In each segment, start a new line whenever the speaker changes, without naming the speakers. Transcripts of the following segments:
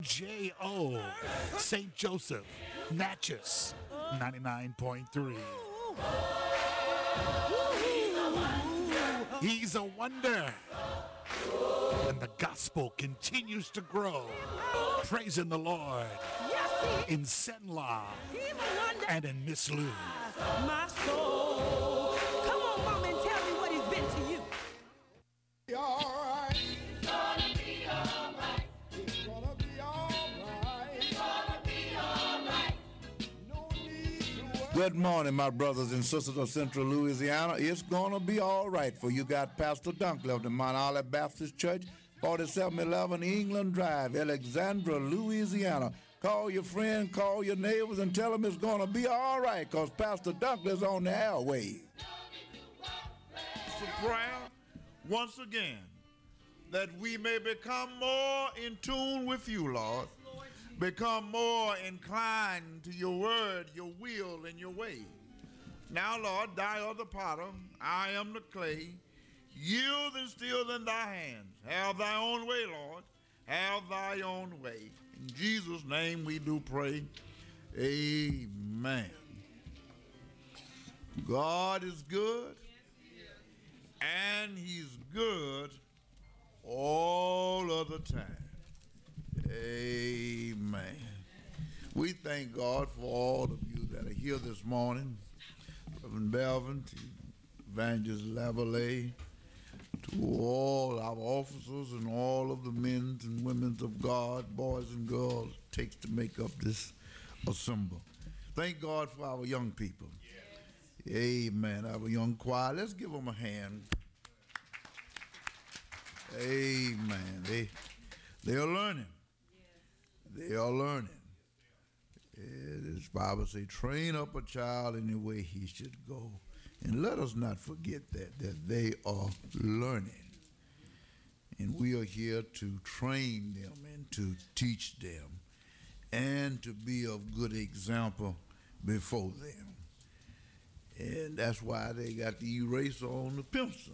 J.O. St. Joseph, Natchez, 99.3. He's a wonder. And the gospel continues to grow. Praising the Lord in Senla and in Miss Lou.
My soul. Come on, mom, and tell me what he's been to you.
Be all right.
It's gonna be all right.
It's gonna be all right.
It's gonna be all right.
No need to worry.
Good morning, my brothers and sisters of Central Louisiana. It's going to be all right for you. Got Pastor Dunkley of the Mount Olive Baptist Church, 4711 England Drive, Alexandria, Louisiana. Call your friend, call your neighbors, and tell them it's going to be all right because Pastor Dunkley's on the airway.
For prayer, once again, that we may become more in tune with you, Lord. Become more inclined to your word, your will, and your way. Now, Lord, thou art the potter, I am the clay. Yield and still in thy hands. Have thy own way, Lord. Have thy own way. In Jesus' name we do pray. Amen. God is good, and he's good all of the time. Amen. We thank God for all of you that are here this morning. Reverend Belvin, to Evangelist Lavallee, to all our officers and all of the men and women of God, boys and girls, it takes to make up this assembly. Thank God for our young people. Yes. Amen. Our young choir. Let's give them a hand. Amen. They are learning. Yes. They are learning. As the Bible says, train up a child in the way he should go. And let us not forget that they are learning. And we are here to train them and to teach them and to be of good example before them. And that's why they got the eraser on the pencil.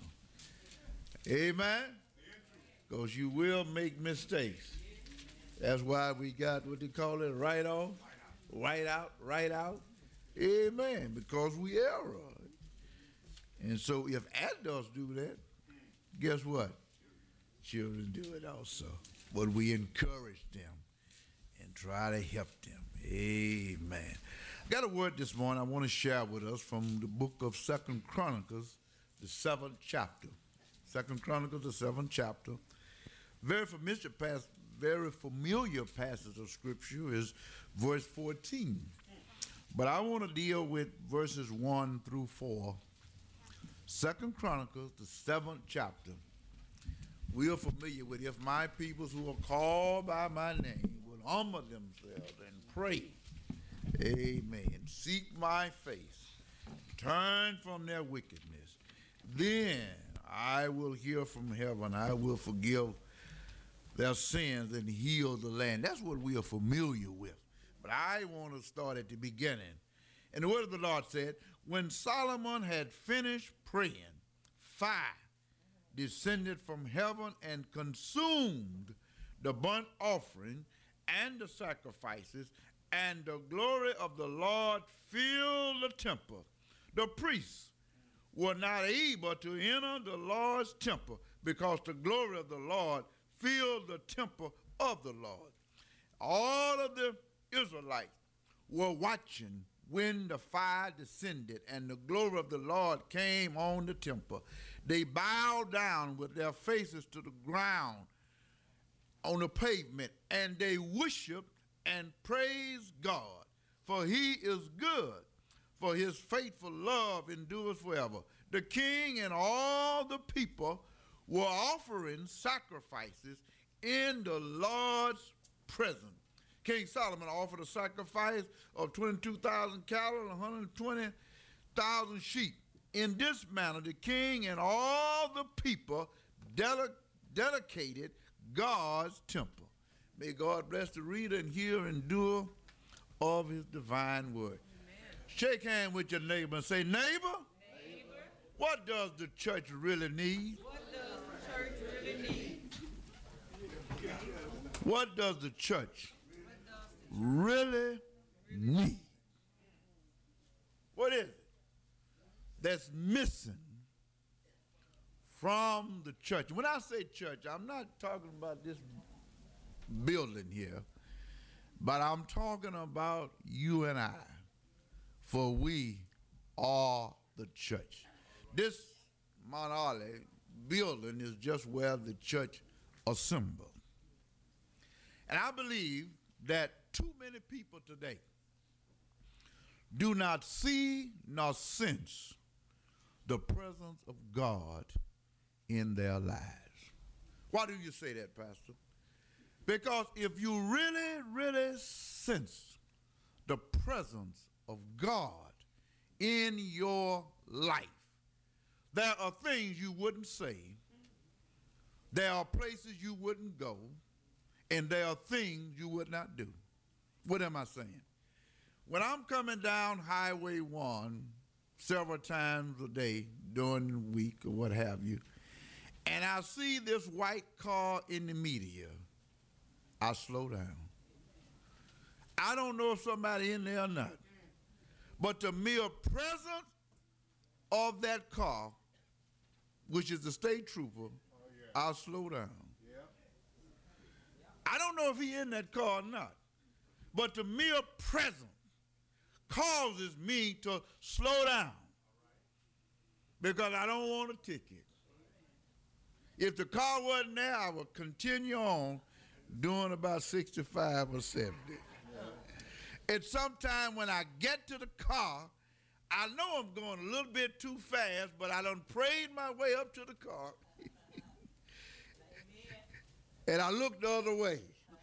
Amen? Because you will make mistakes. That's why we got what they call it, write off, write out. Amen, because we err. And so if adults do that, guess what? Children do it also. But we encourage them and try to help them. Amen. I got a word this morning I want to share with us from the book of 2 Chronicles, the 7th chapter. 2 Chronicles, the 7th chapter. Very familiar passage of scripture is verse 14. But I want to deal with verses 1 through 4. 2 Chronicles, the 7th chapter. We are familiar with, if my peoples who are called by my name will humble themselves and pray, amen, seek my face, turn from their wickedness, then I will hear from heaven, I will forgive their sins and heal the land. That's what we are familiar with. But I want to start at the beginning. And the word of the Lord said, when Solomon had finished praying, fire descended from heaven and consumed the burnt offering and the sacrifices, and the glory of the Lord filled the temple. The priests were not able to enter the Lord's temple because the glory of the Lord filled the temple of the Lord. All of the Israelites were watching when the fire descended and the glory of the Lord came on the temple. They bowed down with their faces to the ground on the pavement, and they worshiped and praised God, for he is good, for his faithful love endures forever. The king and all the people were offering sacrifices in the Lord's presence. King Solomon offered a sacrifice of 22,000 cattle and 120,000 sheep. In this manner, the king and all the people dedicated God's temple. May God bless the reader and hearer and doer of his divine word. Amen. Shake hands with your neighbor and say, neighbor, what does the church really need?
What does the church really need?
What does the church really need? What is it that's missing from the church? When I say church, I'm not talking about this building here, but I'm talking about you and I, for we are the church. This Mount Olive building is just where the church assembled. And I believe that too many people today do not see nor sense the presence of God in their lives. Why do you say that, Pastor? Because if you really, really sense the presence of God in your life, there are things you wouldn't say, there are places you wouldn't go, and there are things you would not do. What am I saying? When I'm coming down Highway 1 several times a day during the week or what have you, and I see this white car in the media, I slow down. I don't know if somebody in there or not, but the mere presence of that car, which is the state trooper, I'll slow down. I don't know if he in that car or not, but the mere presence causes me to slow down because I don't want a ticket. If the car wasn't there, I would continue on doing about 65 or 70. And sometime when I get to the car, I know I'm going a little bit too fast, but I done prayed my way up to the car. And I look the other way.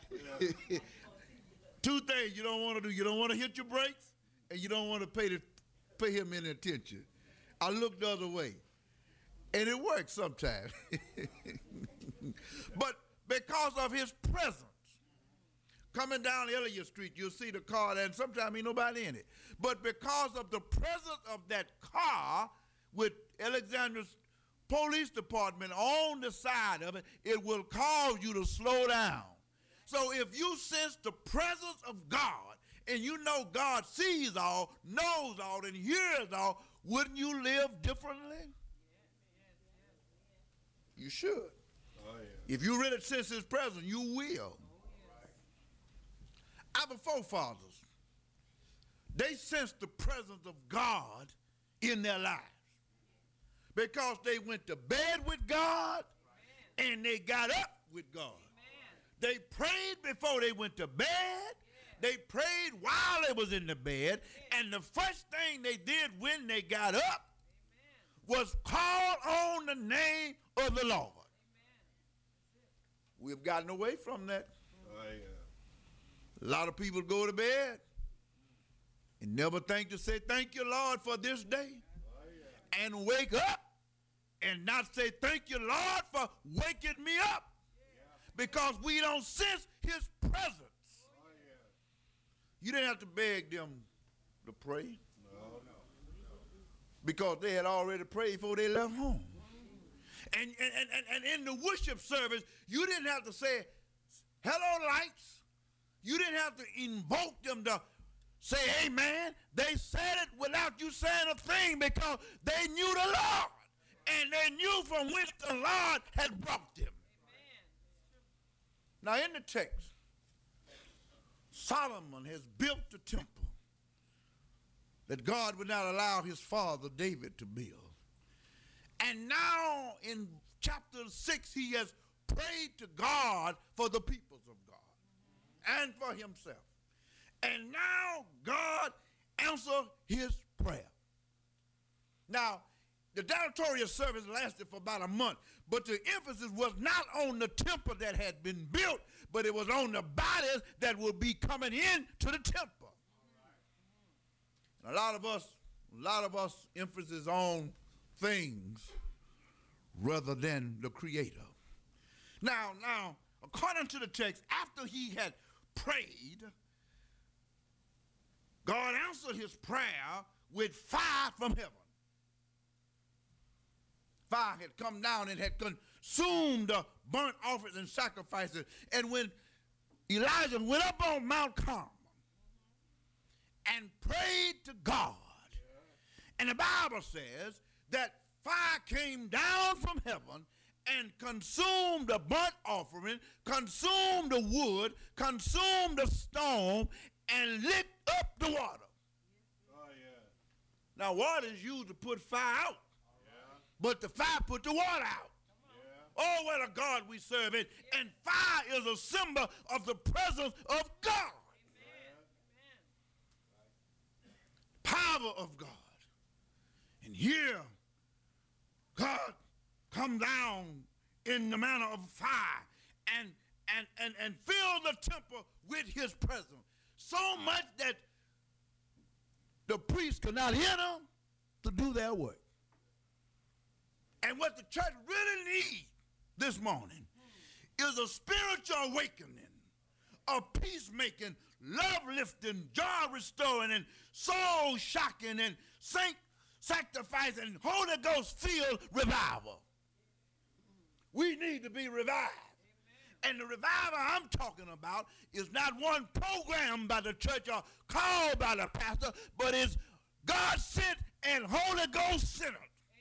Two things you don't want to do. You don't want to hit your brakes, and you don't want to pay him any attention. I look the other way. And it works sometimes. But because of his presence, coming down Elliott Street, you'll see the car there, and sometimes ain't nobody in it. But because of the presence of that car with Alexander's police department on the side of it, it will cause you to slow down. So if you sense the presence of God, and you know God sees all, knows all, and hears all, wouldn't you live differently? You should. Oh, yeah. If you really sense his presence, you will. Our forefathers, they sensed the presence of God in their lives because they went to bed with God and they got up with God. They prayed before they went to bed. They prayed while they was in the bed. And the first thing they did when they got up was call on the name of the Lord. We've gotten away from that. Oh, yeah. A lot of people go to bed and never think to say, thank you, Lord, for this day. Oh, yeah. And wake up and not say, thank you, Lord, for waking me up. Because we don't sense his presence. Oh, yeah. You didn't have to beg them to pray. No. Because they had already prayed before they left home. And in the worship service, you didn't have to say, hello, lights. You didn't have to invoke them to say amen. They said it without you saying a thing because they knew the Lord. And they knew from which the Lord had brought them. Now in the text, Solomon has built the temple that God would not allow his father David to build. And now in chapter 6, he has prayed to God for the peoples of God and for himself. And now God answered his prayer. Now, the deditorial service lasted for about a month, but the emphasis was not on the temple that had been built, but it was on the bodies that would be coming in to the temple. And a lot of us emphasis on things rather than the Creator. Now, according to the text, after he had prayed, God answered his prayer with fire from heaven. Fire had come down and had consumed the burnt offerings and sacrifices. And when Elijah went up on Mount Carmel and prayed to God. And the Bible says that fire came down from heaven and consumed the burnt offering, consumed the wood, consumed the stone, and lit up the water.
Oh, yeah.
Now, water is used to put fire out, but the fire put the water out. Oh, what a God we serve. And fire is a symbol of the presence of God. Power of God. And here, God come down in the manner of fire and fill the temple with his presence. So much that the priests could not hear them to do their work. And what the church really needs this morning is a spiritual awakening, a peacemaking, love-lifting, joy-restoring, and soul-shocking, and sanctifying, Holy Ghost-filled revival. We need to be revived. And the revival I'm talking about is not one program by the church or called by the pastor, but it's God sent and Holy Ghost centered.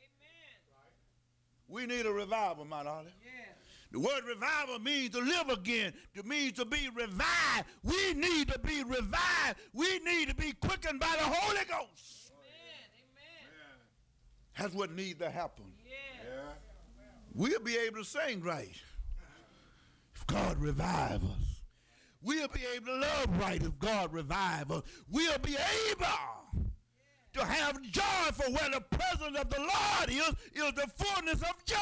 We need a revival, my darling. The word revival means to live again. It means to be revived. We need to be revived. We need to be quickened by the Holy Ghost. Amen. That's what needs to happen.
Yeah.
We'll be able to sing right if God revive us. We'll be able to love right if God revive us. We'll be able to have joy, for where the presence of the Lord is the fullness of joy.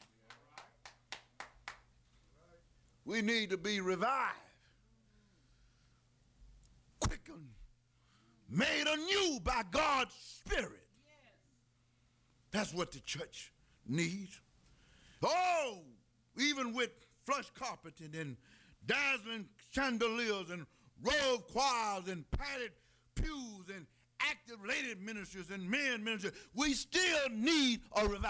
We need to be revived, quickened, made anew by God's Spirit. That's what the church needs. Oh, even with flush carpeting and dazzling chandeliers and robe choirs and padded pews and active lady ministers and men ministers, we still need a revival.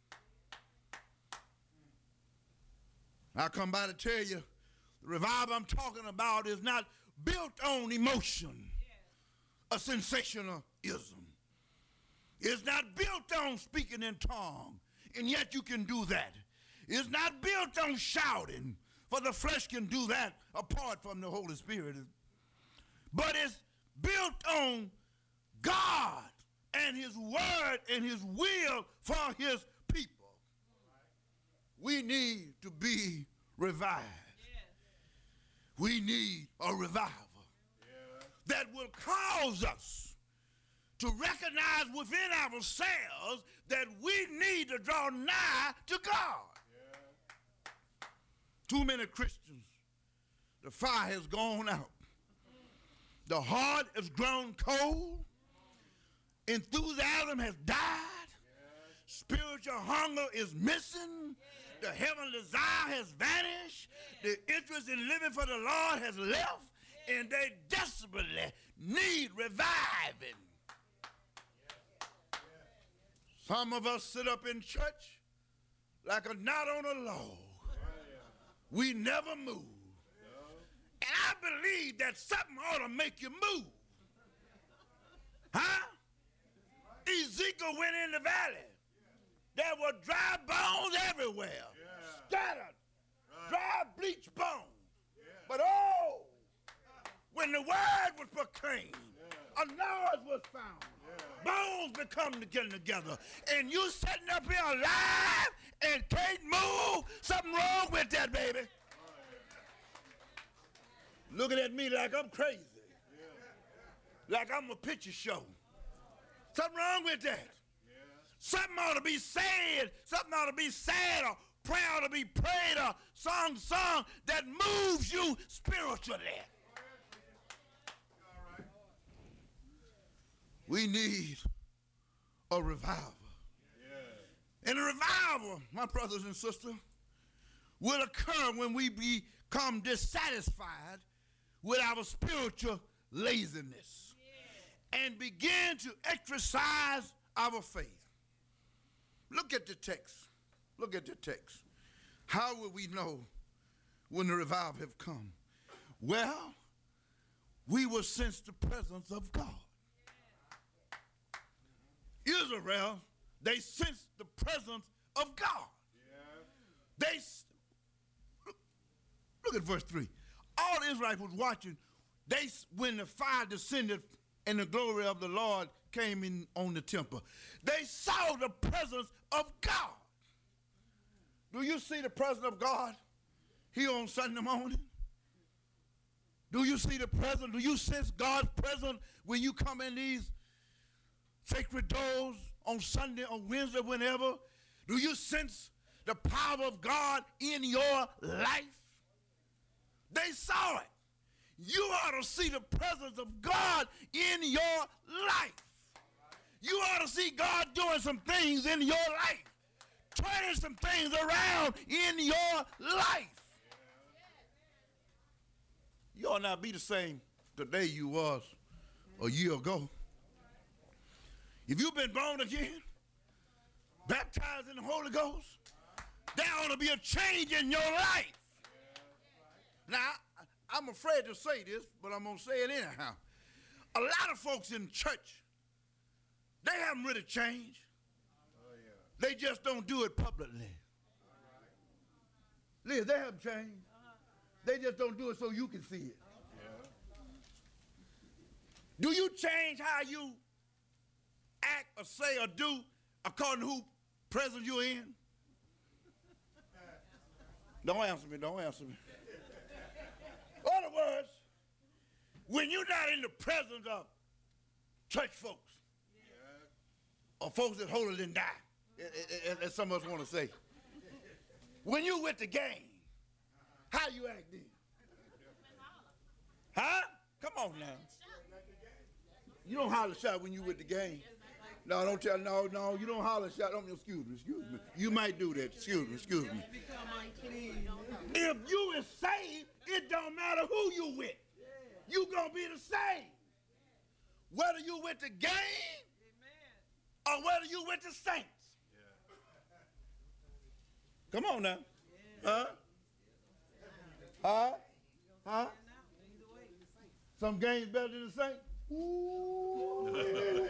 I come by to tell you, the revival I'm talking about is not built on emotion, a sensationalism. It's not built on speaking in tongues, and yet you can do that. It's not built on shouting, for the flesh can do that apart from the Holy Spirit. But it's built on God and his word and his will for his people. We need to be revived. We need a revival that will cause us to recognize within ourselves that we need to draw nigh to God. Too many Christians, the fire has gone out. The heart has grown cold. Enthusiasm has died. Spiritual hunger is missing. The heavenly desire has vanished. The interest in living for the Lord has left. And they desperately need reviving. Some of us sit up in church like a knot on a log. We never move. And I believe that something ought to make you move. Huh? Ezekiel went in the valley. There were dry bones everywhere. Scattered. Dry bleached bones. But oh, when the word was proclaimed, a noise was found. Bones become together. And you sitting up here alive and can't move. Something wrong with that, baby. Looking at me like I'm crazy. Like I'm a picture show. Something wrong with that. Something ought to be said. Something ought to be said, or prayer ought to be prayed, or song that moves you spiritually. We need a revival. And a revival, my brothers and sisters, will occur when we become dissatisfied with our spiritual laziness and begin to exercise our faith. Look at the text. Look at the text. How will we know when the revival have come? Well, we will sense the presence of God. Israel, they sensed the presence of God. They look at verse 3. All Israel was watching. When the fire descended and the glory of the Lord came in on the temple, they saw the presence of God. Do you see the presence of God here on Sunday morning? Do you see the presence? Do you sense God's presence when you come in these sacred doors on Sunday, on Wednesday, whenever? Do you sense the power of God in your life? They saw it. You ought to see the presence of God in your life. You ought to see God doing some things in your life, turning some things around in your life. You ought not be the same today you was a year ago. If you've been born again, baptized in the Holy Ghost, there ought to be a change in your life. Now, I'm afraid to say this, but I'm going to say it anyhow. A lot of folks in church, they haven't really changed. They just don't do it publicly. Liz, they haven't changed. They just don't do it so you can see it. Do you change how you act or say or do according to who presence you're in? Don't answer me, don't answer me. In other words, when you're not in the presence of church folks, or folks that holier than die, as some of us want to say, when you with the gang, how you act then? Huh? Come on now. You don't holler shout when you with the gang. No, don't tell, no, you don't holler shout. Excuse me. You might do that. Excuse me. If you is saved, it don't matter who you with. You gonna be the same. Whether you with the gang or whether you with the saints. Come on now. Huh? Some gangs better than the saints? Ooh.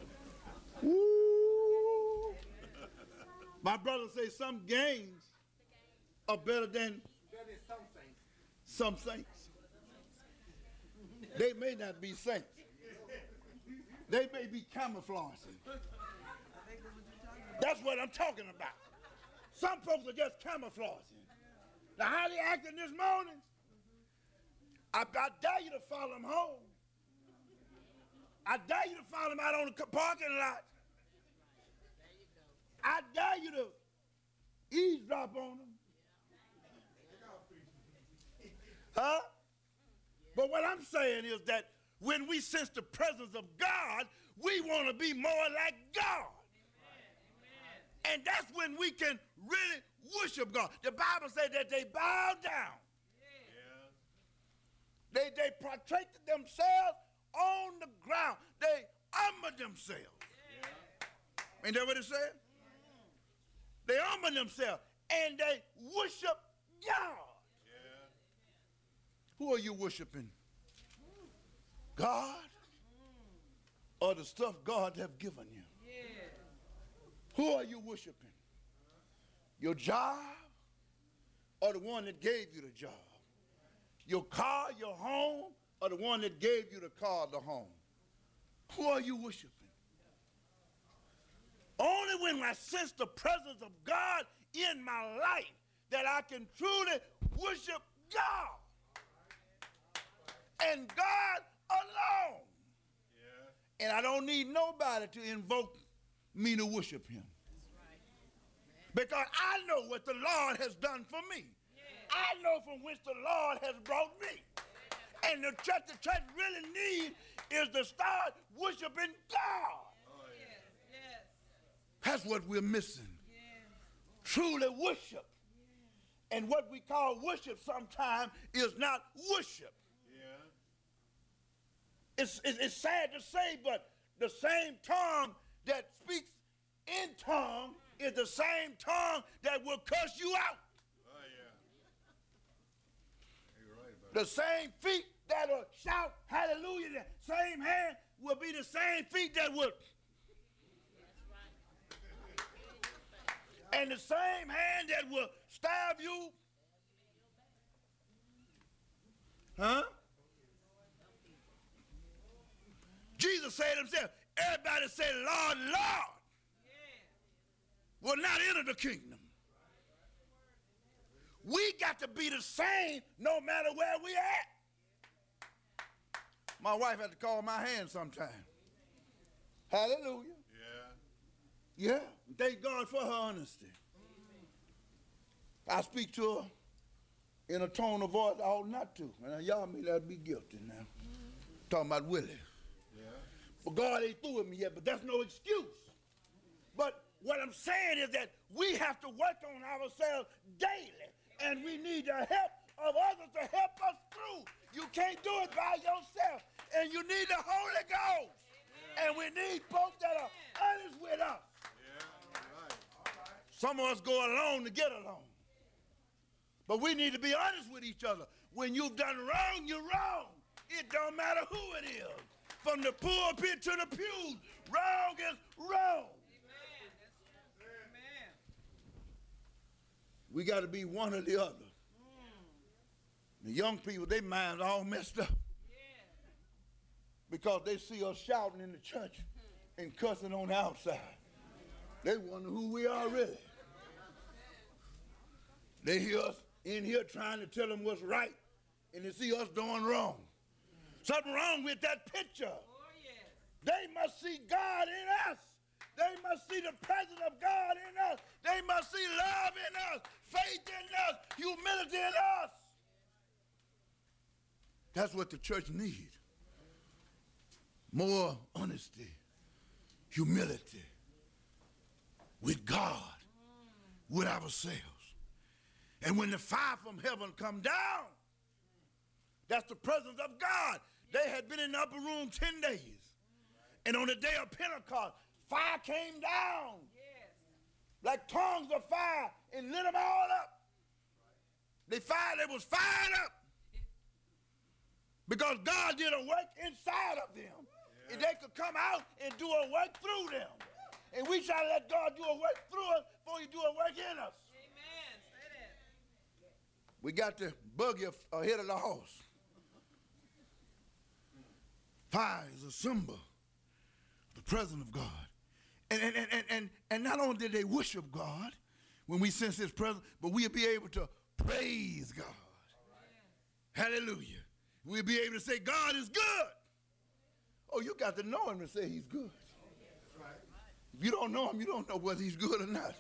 Ooh. My brother say some gangs are better than some saints. They may not be saints. They may be camouflaging. That's what I'm talking about. Some folks are just camouflaging. Now, how they acting this morning? I dare you to follow them home. I dare you to follow them out on the parking lot. I dare you to eavesdrop on them. Huh? But what I'm saying is that when we sense the presence of God, we want to be more like God. And that's when we can really worship God. The Bible says that they bowed down. They prostrated themselves on the ground. They humbled themselves. Ain't that what it said? They humbled themselves and they worship God. Who are you worshiping? God or the stuff God have given you? Who are you worshiping? Your job or the one that gave you the job? Your car, your home, or the one that gave you the car, the home? Who are you worshiping? Only when I sense the presence of God in my life that I can truly worship God. And God alone. And I don't need nobody to invoke me to worship him. Because I know what the Lord has done for me. I know from which the Lord has brought me. And the church really needs is to start worshiping God. That's what we're missing. Truly worship. And what we call worship sometimes is not worship. It's sad to say, but the same tongue that speaks in tongue is the same tongue that will cuss you out. The same feet that will shout hallelujah, the same hand will be the same feet that will. And the same hand that will stab you. Huh? Jesus said himself, everybody say, Lord, Lord, will not enter the kingdom. We got to be the same no matter where we at. My wife had to call my hand sometime. Hallelujah. Yeah. Thank God for her honesty. I speak to her in a tone of voice I ought not to. And y'all may not be guilty now. Talking about Willie. But God ain't through with me yet, but that's no excuse. But what I'm saying is that we have to work on ourselves daily, and we need the help of others to help us through. You can't do it by yourself, and you need the Holy Ghost. And we need folks that are honest with us. Some of us go along to get along. But we need to be honest with each other. When you've done wrong, you're wrong. It don't matter who it is. From the pulpit to the pews, wrong is wrong. Amen. We got to be one or the other. The young people, their minds all messed up. Because they see us shouting in the church and cussing on the outside. They wonder who we are really. They hear us in here trying to tell them what's right, and they see us doing wrong. Something wrong with that picture. They must see God in us. They must see the presence of God in us. They must see love in us, faith in us, humility in us. That's what the church needs. More honesty, humility with God, with ourselves. And when the fire from heaven come down, that's the presence of God. They had been in the upper room 10 days. And on the day of Pentecost, fire came down like tongues of fire and lit them all up. They was fired up because God did a work inside of them. And they could come out and do a work through them. And we try to let God do a work through us before he do a work in us. Amen. Say that. We got the buggy ahead of the horse. Fire is a symbol of the presence of God. And not only did they worship God when we sense his presence, but we'll be able to praise God. Hallelujah. We'll be able to say God is good. Oh, you got to know him to say he's good. If you don't know him, you don't know whether he's good or not.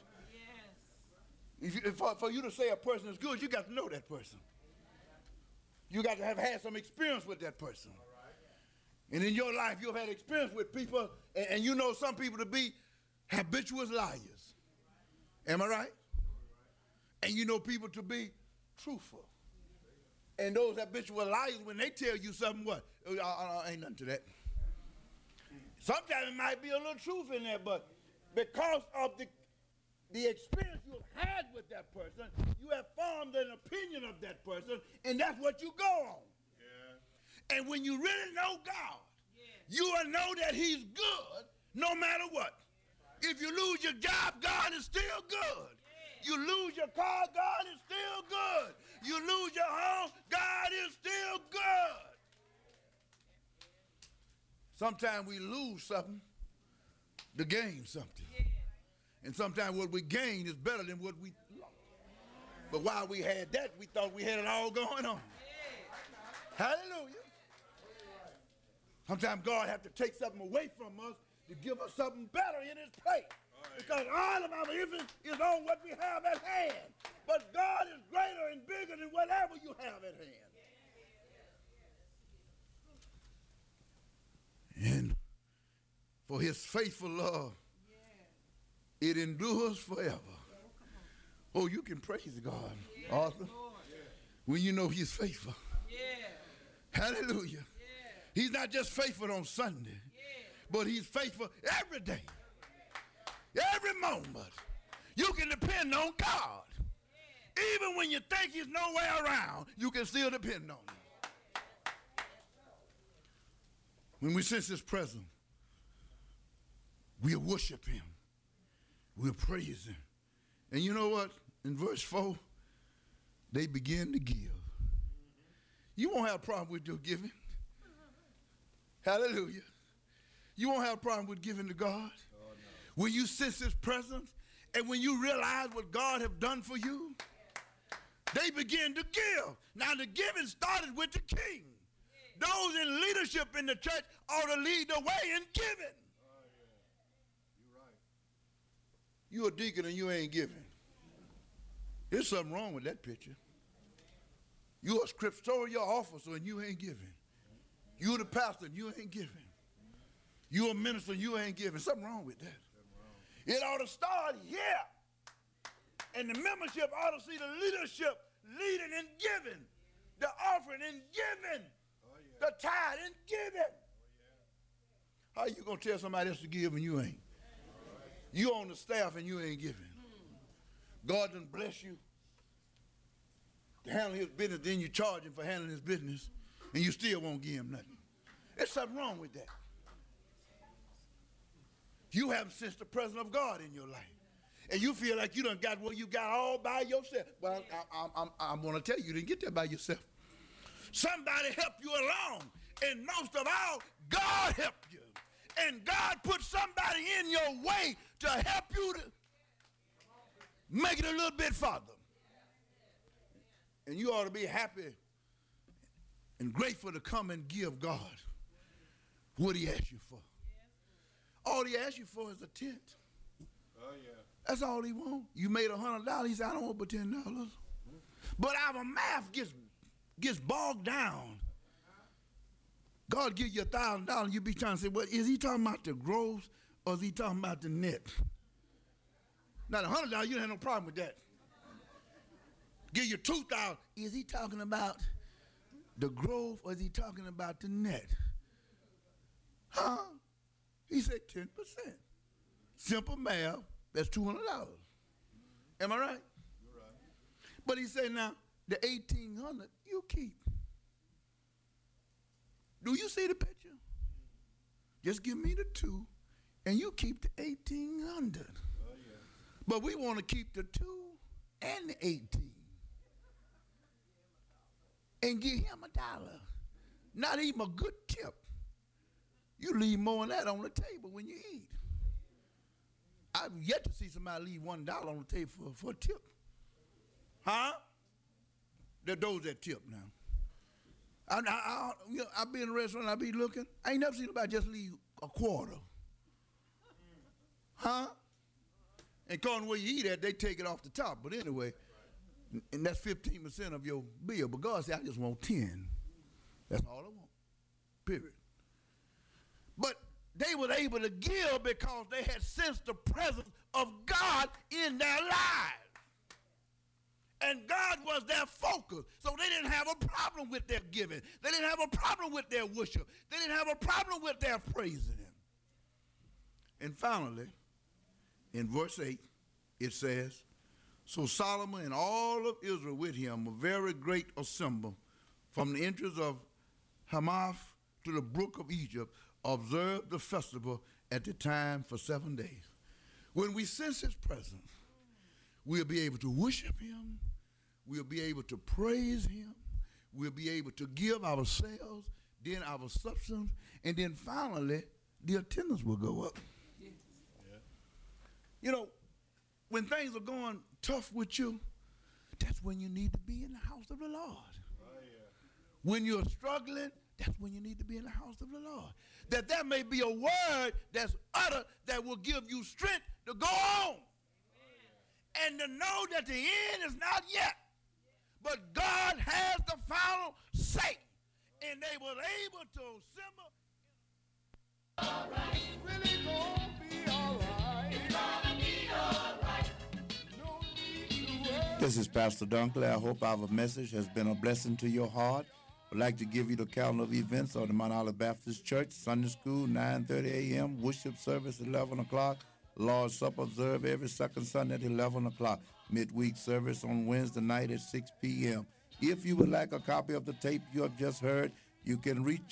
For you to say a person is good, you got to know that person. You got to have had some experience with that person. And in your life, you've had experience with people, and you know some people to be habitual liars. Am I right? And you know people to be truthful. And those habitual liars, when they tell you something, what? Ain't nothing to that. Sometimes it might be a little truth in there, but because of the experience you've had with that person, you have formed an opinion of that person, and that's what you go on. Yeah. And when you really know God, you will know that he's good no matter what. If you lose your job, God is still good. You lose your car, God is still good. You lose your home, God is still good. Sometimes we lose something to gain something. And sometimes what we gain is better than what we lost. But while we had that, we thought we had it all going on. Hallelujah. Sometimes God has to take something away from us to give us something better in his place. Because all of our influence is on what we have at hand. But God is greater and bigger than whatever you have at hand. And for his faithful love, it endures forever. Oh, you can praise God, Arthur, when you know he's faithful. Hallelujah. He's not just faithful on Sunday, but he's faithful every day, every moment. You can depend on God. Even when you think he's nowhere around, you can still depend on him. When we sense his presence, we'll worship him. We'll praise him. And you know what? In verse 4, they begin to give. You won't have a problem with your giving. Hallelujah. You won't have a problem with giving to God. When you sense his presence and when you realize what God has done for you, they begin to give. Now the giving started with the king. Those in leadership in the church ought to lead the way in giving. You're a deacon and you ain't giving. There's something wrong with that picture. You're a scriptorial officer and you ain't giving. You're the pastor and you ain't giving. You're a minister and you ain't giving. Something wrong with that. It ought to start here. And the membership ought to see the leadership leading and giving. The offering and giving. The tithe and giving. How you going to tell somebody else to give and you ain't? You on the staff and you ain't giving. God done bless you to handle his business, then you charge him for handling his business, and you still won't give him nothing. There's something wrong with that. You haven't sensed the presence of God in your life. And you feel like you done got what you got all by yourself. Well, I'm going to tell you, you didn't get that by yourself. Somebody helped you along. And most of all, God helped you. And God put somebody in your way to help you to make it a little bit farther. And you ought to be happy and grateful to come and give God what he asked you for. All he asked you for is a tent. Oh, yeah. That's all he wants. You made $100. He said, I don't want but $10. But our math gets bogged down. God give you $1,000, you be trying to say, well, is he talking about the gross or is he talking about the net? Now, the $100, you don't have no problem with that. Give you $2,000. Is he talking about the growth or is he talking about the net? Huh? He said 10%. Simple math, that's $200. Am I right? You're right. But he said now, the $1,800 you keep. Do you see the picture? Just give me the 2 and you keep the 1,800. But we want to keep the 2 and the 18 and give him $1. Not even a good tip. You leave more than that on the table when you eat. I've yet to see somebody leave $1 on the table for a tip. Huh? There are those that tip now. I be in a restaurant, I be looking. I ain't never seen nobody just leave a quarter. Huh? And according to where you eat at, they take it off the top. But anyway, and that's 15% of your bill. But God said, I just want 10. That's all I want. Period. But they were able to give because they had sensed the presence of God in their lives. And God was their focus. So they didn't have a problem with their giving. They didn't have a problem with their worship. They didn't have a problem with their praising him. And finally, in verse 8, it says, so Solomon and all of Israel with him, a very great assembly, from the entrance of Hamath to the brook of Egypt, observed the festival at the time for 7 days. When we sense his presence, we'll be able to worship him. We'll be able to praise him. We'll be able to give ourselves, then our substance, and then finally, the attendance will go up. Yeah. You know, when things are going tough with you, that's when you need to be in the house of the Lord. Oh, yeah. When you're struggling, that's when you need to be in the house of the Lord. That there may be a word that's uttered that will give you strength to go on. And to know that the end is not yet. But God has the final say. And they were able to assemble.
All right. Really gonna be all right.
It's gonna be all right.
No need to worry.
This is Pastor Dunkley. I hope our message has been a blessing to your heart. I'd like to give you the calendar of events of the Mount Olive Baptist Church. Sunday school, 9:30 a.m. Worship service, 11 o'clock. Lord's Supper observed every second Sunday at 11 o'clock. Midweek service on Wednesday night at 6 p.m. If you would like a copy of the tape you have just heard, you can reach